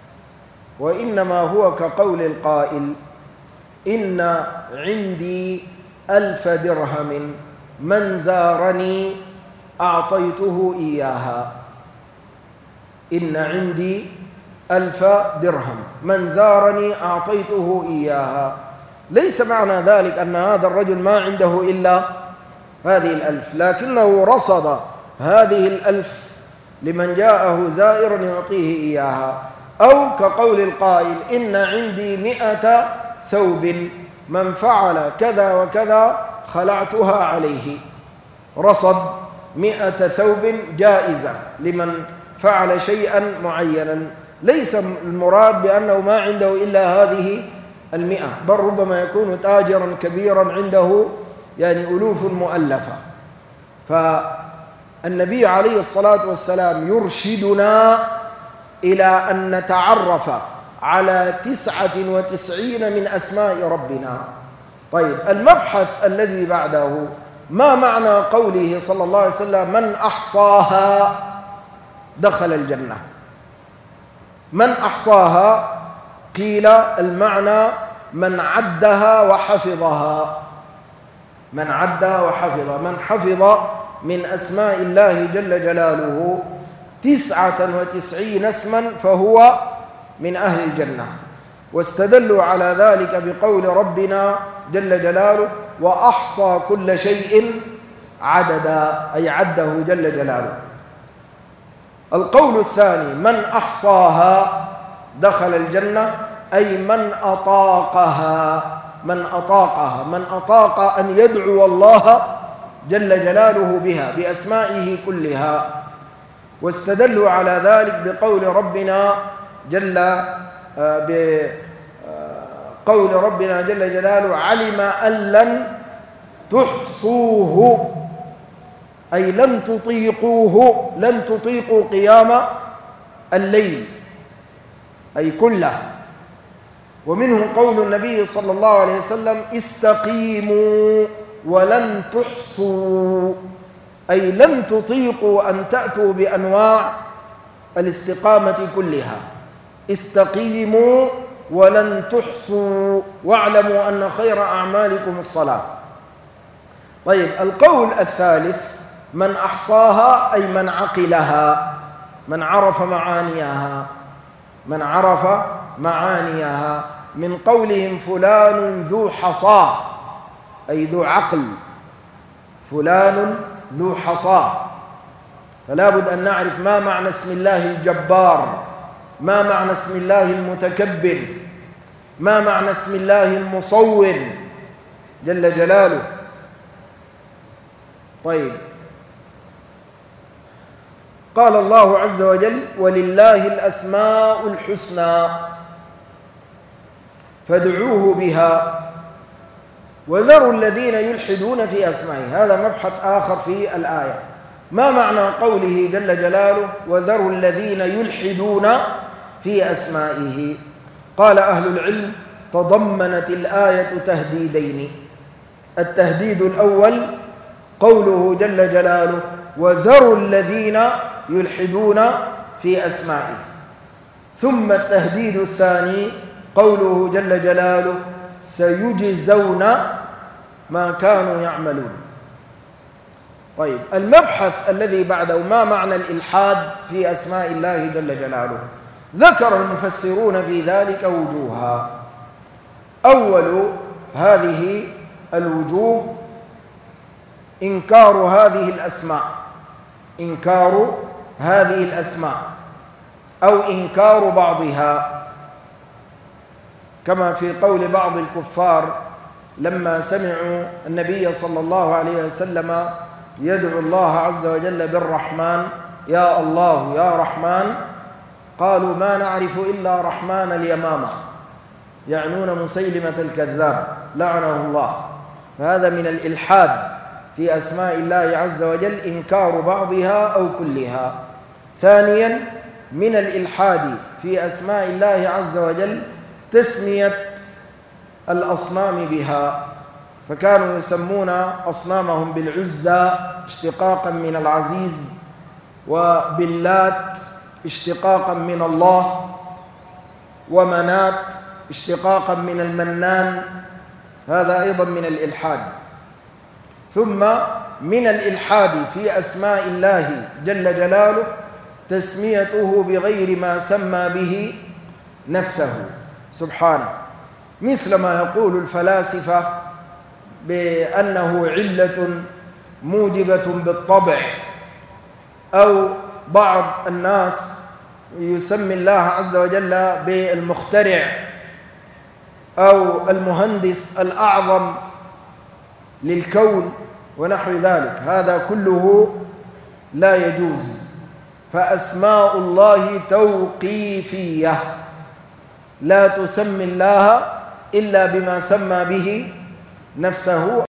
وإنما هو كقول القائل: إن عندي ألف درهم من زارني أعطيته إياها. إن عندي ألف درهم من زارني أعطيته إياها. ليس معنى ذلك أن هذا الرجل ما عنده إلا هذه الألف، لكنه رصد هذه الألف لمن جاءه زائر يعطيه إياها. أو كقول القائل إن عندي مئة ثوب من فعل كذا وكذا خلعتها عليه، رصد مئة ثوب جائزة لمن فعل شيئا معينا، ليس المراد بأنه ما عنده إلا هذه المئة، بل ربما يكون تاجرا كبيرا عنده يعني ألوف مؤلفة. فالنبي عليه الصلاة والسلام يرشدنا إلى أن نتعرف على تسعة وتسعين من أسماء ربنا. طيب، المبحث الذي بعده: ما معنى قوله صلى الله عليه وسلم من أحصاها دخل الجنة؟ من أحصاها؟ قيل المعنى من عدها وحفظها، من عدها وحفظها، من حفظ من أسماء الله جل جلاله تسعة وتسعين اسما فهو من أهل الجنة. واستدلوا على ذلك بقول ربنا جل جلاله: وأحصى كل شيء عددا، أي عده جل جلاله. القول الثاني: من أحصاها دخل الجنة، أي من أطاقها، من أطاقها، من أطاق أن يدعو الله جل جلاله بها بأسمائه كلها. واستدلوا على ذلك بقول ربنا جل بقول ربنا جل جلاله: علم أن لن تحصوه، أي لن تطيقوه، لن تطيقوا قيام الليل أي كله. ومنه قول النبي صلى الله عليه وسلم: استقيموا ولن تحصوا، أي لن تطيقوا أن تأتوا بأنواع الاستقامة كلها. استقيموا ولن تحصوا واعلموا أن خير أعمالكم الصلاة. طيب، القول الثالث: من أحصاها أي من عقلها، من عرف معانيها، من عرف معانيها، من قولهم فلان ذو حصاه أي ذو عقل، فلان ذو حصاه. فلا بد أن نعرف ما معنى اسم الله الجبار، ما معنى اسم الله المتكبر، ما معنى اسم الله المصور جل جلاله. طيب، قال الله عز وجل: ولله الأسماء الحسنى فادعوه بها وذروا الذين يلحدون في أسمائه. هذا مبحث آخر في الآية. ما معنى قوله جل جلاله: وذروا الذين يلحدون في أسمائه؟ قال أهل العلم: تضمنت الآية تهديدين. التهديد الأول قوله جل جلاله: وذروا الذين يلحدون في أسمائه. ثم التهديد الثاني قوله جل جلاله: سيجزون ما كانوا يعملون. طيب، المبحث الذي بعده: ما معنى الإلحاد في أسماء الله جل جلاله؟ ذكر المفسرون في ذلك وجوها. أول هذه الوجوه إنكار هذه الأسماء، إنكار هذه الأسماء أو إنكار بعضها، كما في قول بعض الكفار لما سمعوا النبي صلى الله عليه وسلم يدعو الله عز وجل بالرحمن: يا الله يا رحمن، قالوا ما نعرف إلا رحمن اليمامة، يعنون مسيلمة الكذاب لعنه الله. فهذا من الإلحاد في أسماء الله عز وجل، إنكار بعضها أو كلها. ثانيا، من الإلحاد في أسماء الله عز وجل تسمية الأصنام بها، فكانوا يسمون أصنامهم بالعزى اشتقاقا من العزيز، وباللات اشتقاقا من الله، ومنات اشتقاقا من المنان. هذا أيضا من الإلحاد. ثم من الإلحاد في أسماء الله جل جلاله تسميته بغير ما سمى به نفسه سبحانه، مثل ما يقول الفلاسفة بأنه علة موجبة بالطبع، أو بعض الناس يسمي الله عز وجل بالمخترع أو المهندس الأعظم للكون ونحو ذلك، هذا كله لا يجوز. فأسماء الله توقيفية، لا تسمي الله إلا بما سمى به نفسه.